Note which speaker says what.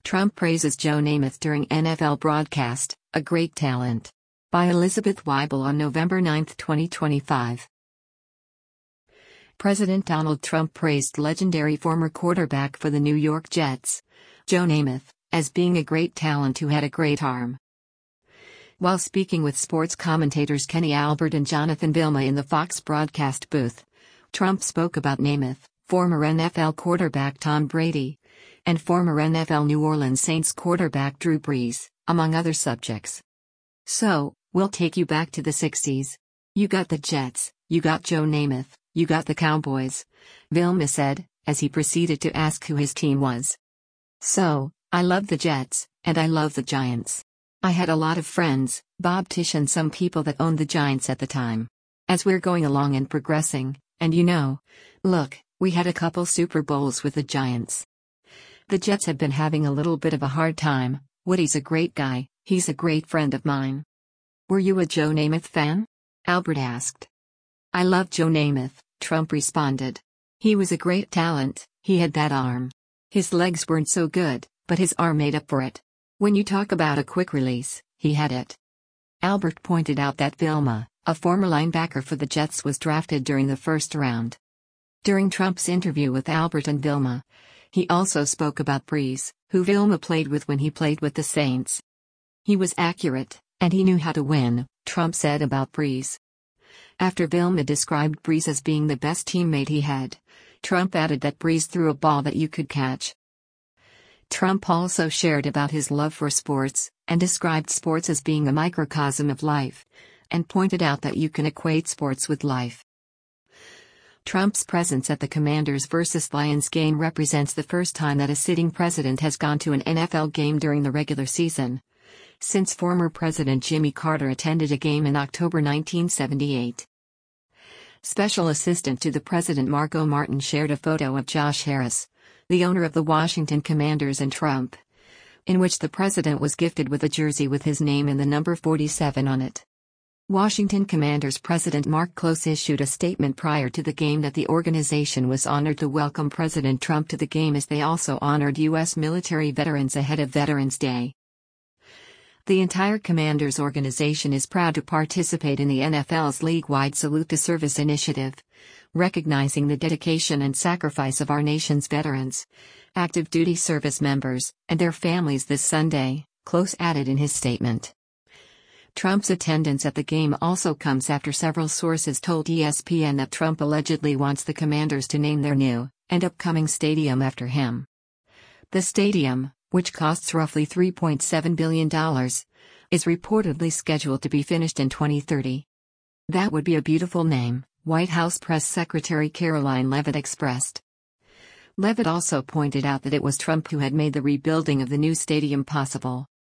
Speaker 1: Trump praises Joe Namath during NFL broadcast, a great talent. By Elizabeth Weibel on November 9, 2025. President Donald Trump praised legendary former quarterback for the New York Jets, Joe Namath, as being a great talent who had a great arm. While speaking with sports commentators Kenny Albert and Jonathan Vilma in the Fox broadcast booth, Trump spoke about Namath, former NFL quarterback Tom Brady, and former NFL New Orleans Saints quarterback Drew Brees, among other subjects. "So, we'll take you back to the 60s. You got the Jets, you got Joe Namath, you got the Cowboys," Vilma said, as he proceeded to ask who his team was. "So, I love the Jets, and I love the Giants. I had a lot of friends, Bob Tisch and some people that owned the Giants at the time. As we're going along and progressing, and look, we had a couple Super Bowls with the Giants. The Jets have been having a little bit of a hard time. Woody's a great guy, he's a great friend of mine." "Were you a Joe Namath fan?" Albert asked. "I love Joe Namath," Trump responded. "He was a great talent, he had that arm. His legs weren't so good, but his arm made up for it. When you talk about a quick release, he had it." Albert pointed out that Vilma, a former linebacker for the Jets, was drafted during the first round. During Trump's interview with Albert and Vilma, he also spoke about Brees, who Vilma played with when he played with the Saints. "He was accurate, and he knew how to win," Trump said about Brees. After Vilma described Brees as being the best teammate he had, Trump added that Brees threw a ball that you could catch. Trump also shared about his love for sports, and described sports as being a microcosm of life, and pointed out that you can equate sports with life. Trump's presence at the Commanders vs. Lions game represents the first time that a sitting president has gone to an NFL game during the regular season, since former President Jimmy Carter attended a game in October 1978. Special Assistant to the President Marco Martin shared a photo of Josh Harris, the owner of the Washington Commanders, and Trump, in which the president was gifted with a jersey with his name and the number 47 on it. Washington Commanders President Mark Close issued a statement prior to the game that the organization was honored to welcome President Trump to the game, as they also honored U.S. military veterans ahead of Veterans Day. The entire Commanders organization is proud to participate in the NFL's league-wide Salute to Service initiative, recognizing the dedication and sacrifice of our nation's veterans, active duty service members, and their families this Sunday, Close added in his statement. Trump's attendance at the game also comes after several sources told ESPN that Trump allegedly wants the Commanders to name their new and upcoming stadium after him. The stadium, which costs roughly $3.7 billion, is reportedly scheduled to be finished in 2030. "That would be a beautiful name," White House Press Secretary Caroline Leavitt expressed. Leavitt also pointed out that it was Trump who had made the rebuilding of the new stadium possible.